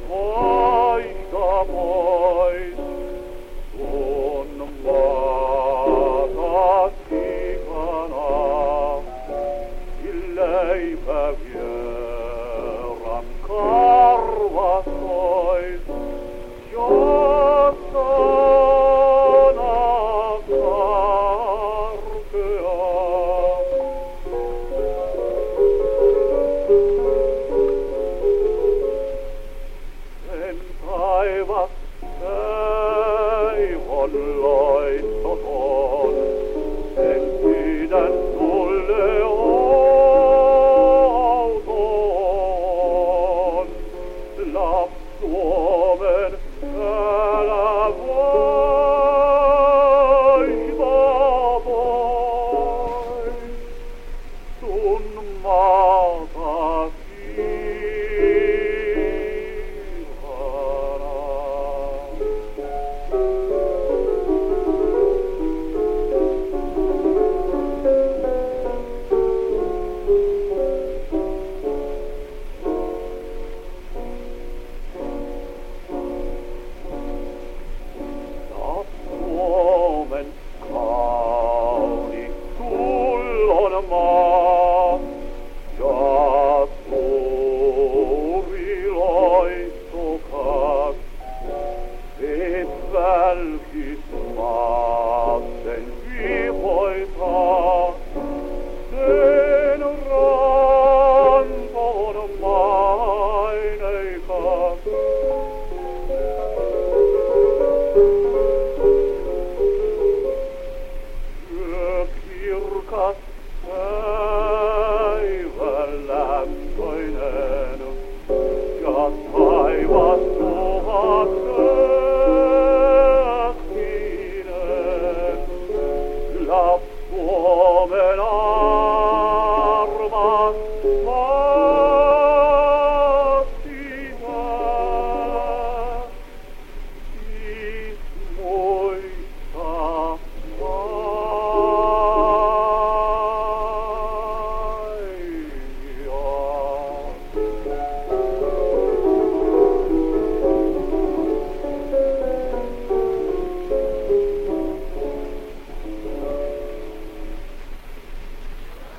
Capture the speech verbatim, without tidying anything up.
poika pois, kun maata sikana, illeipä vieran karvas pois, jotta taivas päivän loittoton, sen sydän sulle outoon. Lapsuomen älä vaihda pois, sun maatasi. Suomen kaunis sullon maa, ja suuri loittokas, et välkis maasten vihoitaa, sen rantoon maineikas. Kirkas päivän lämpöinen, ja taivas puhat öhtinen. Lapsuomen armas